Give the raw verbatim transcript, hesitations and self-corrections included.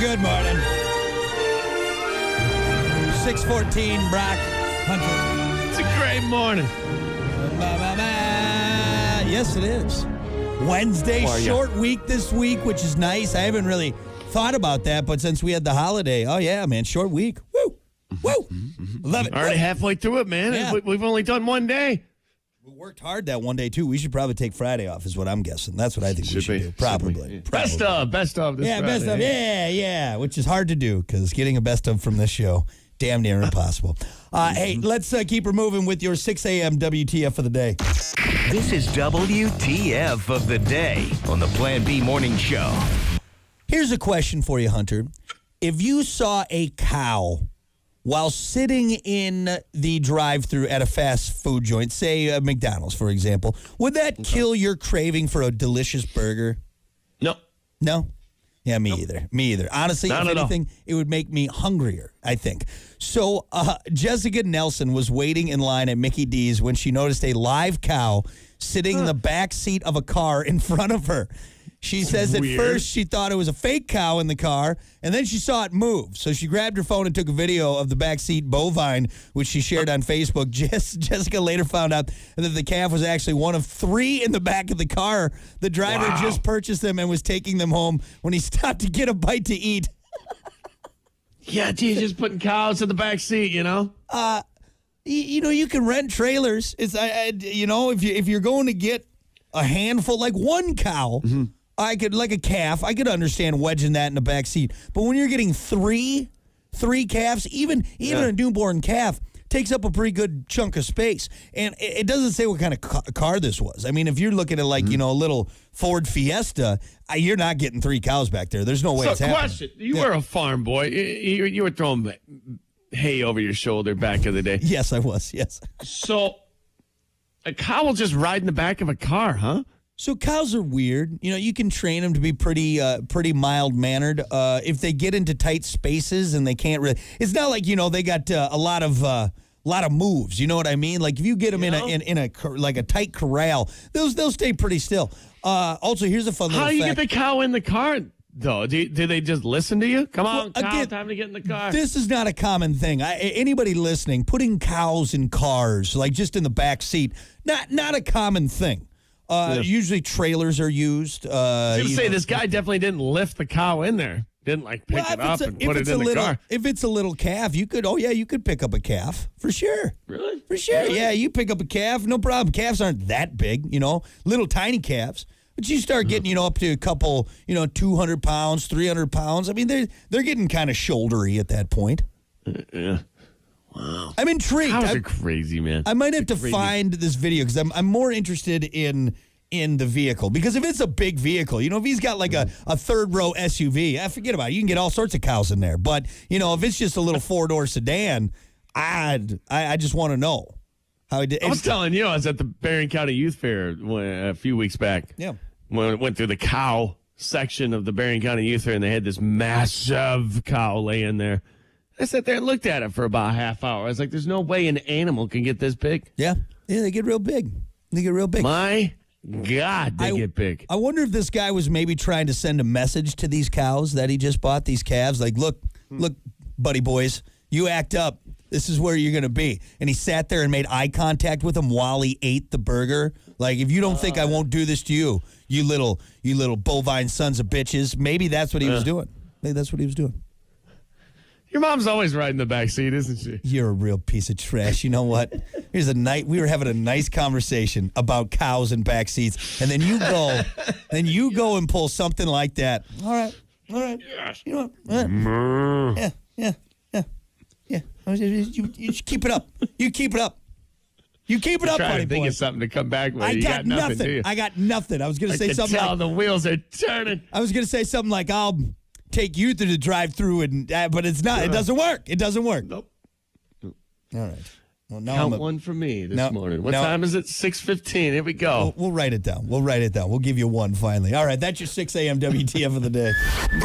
Good morning. six fourteen, Brock Hunter. It's a great morning. Yes, it is. Wednesday, short week this week, which is nice. I haven't really thought about that, but since we had the holiday, oh, yeah, man, short week. Woo! Woo! Love it. Already halfway through it, man. Yeah. We've only done one day. We worked hard that one day, too. We should probably take Friday off is what I'm guessing. That's what I think Should we should be. do. Probably. Should be. Probably. Best of. Best of this Yeah, Friday. best of. Yeah, yeah, which is hard to do because getting a best of from this show, damn near impossible. Uh, hey, let's uh, keep her moving with your six a.m. W T F of the day. This is W T F of the day on the Plan B Morning Show. Here's a question for you, Hunter. If you saw a cow while sitting in the drive-thru at a fast food joint, say uh, McDonald's, for example, would that kill your craving for a delicious burger? No. No? Yeah, me either. Me either. Honestly, Not if at all. anything, it would make me hungrier, I think. So uh, Jessica Nelson was waiting in line at Mickey D's when she noticed a live cow sitting in the back seat of a car in front of her. She says at weird. first she thought it was a fake cow in the car, and then she saw it move. So she grabbed her phone and took a video of the backseat bovine, which she shared on Facebook. Jess, Jessica later found out that the calf was actually one of three in the back of the car. The driver Wow. just purchased them and was taking them home when he stopped to get a bite to eat. Yeah, geez, just putting cows in the back seat, you know? Y- You know, you can rent trailers. It's, I, I, you know, if you if you're going to get a handful, like one cow, I could like a calf. I could understand wedging that in the back seat. But when you're getting three, three calves, even even Yeah. a newborn calf takes up a pretty good chunk of space. And it, it doesn't say what kind of ca- car this was. I mean, if you're looking at like you know a little Ford Fiesta, uh, you're not getting three cows back there. There's no way So, it's happening. question. You Yeah. were a farm boy. You, you, you were throwing hay over your shoulder back in the day. Yes, I was. Yes. So, a cow will just ride in the back of a car, huh? So cows are weird. You know, you can train them to be pretty, uh, pretty mild mannered. Uh, if they get into tight spaces and they can't really, it's not like you know they got uh, a lot of, uh, lot of moves. You know what I mean? Like if you get them You in know? a in, in a cor- like a tight corral, those they'll stay pretty still. Uh, also, here's a fun little How do you fact. get the cow in the car, though? Do, you, do they just listen to you? Come on, Well, cow, again, time to get in the car. This is not a common thing. I, anybody listening, putting cows in cars, like just in the back seat, not not a common thing. Uh, Yeah. Usually trailers are used. Uh, I was you gonna say know. this guy definitely didn't lift the cow in there. Didn't like pick Well, it if up it's a- and if put it it's in a the little, car. If it's a little calf, you could, oh, yeah, you could pick up a calf for sure. Really? For sure. Yeah, you pick up a calf, no problem. Calves aren't that big, you know, little tiny calves. But you start getting, you know, up to a couple, you know, two hundred pounds, three hundred pounds. I mean, they're, they're getting kind of shouldery at that point. Yeah. I'm intrigued. Cows I, are crazy, man. I might have to Crazy. find this video because I'm, I'm more interested in in the vehicle. Because if it's a big vehicle, you know, if he's got like a, a third row S U V, I forget about it. You can get all sorts of cows in there. But, you know, if it's just a little four door sedan, I'd, I I just want to know how he did. I was telling you, I was at the Barron County Youth Fair when- a few weeks back. Yeah. When I went through the cow section of the Barron County Youth Fair, and they had this massive cow laying there. I sat there and looked at it for about a half hour. I was like, there's no way an animal can get this big. Yeah. Yeah, they get real big. They get real big. My God, they I- get big. I wonder if this guy was maybe trying to send a message to these cows that he just bought, these calves. Like, look, look, buddy boys, you act up. This is where you're going to be. And he sat there and made eye contact with them while he ate the burger. Like, if you don't think I won't do this to you, you little, you little bovine sons of bitches, maybe that's what he was doing. Maybe that's what he was doing. Your mom's always riding the back seat, isn't she? You're a real piece of trash. You know what? Here's a night. We were having a nice conversation about cows and back seats, and then you go, then you go and pull something like that. All right, all right. You know what? All right. Yeah, yeah, yeah, yeah. You, you just keep it up. You keep it up. You keep it up, Trying buddy to think boy. of something to come back with. I you got, got, nothing, do nothing. you? I got nothing. I was gonna I say can something. tell Like, the wheels are turning. I was gonna say something like, "I'll take you through the drive-through," and uh, but it's not. It doesn't work. It doesn't work. Nope. All right. Well, now Count I'm a, one for me this No, morning. What no. time is it? six fifteen. Here we go. We'll, we'll write it down. We'll write it down. We'll give you one finally. All right, that's your six a.m. W T F of the day.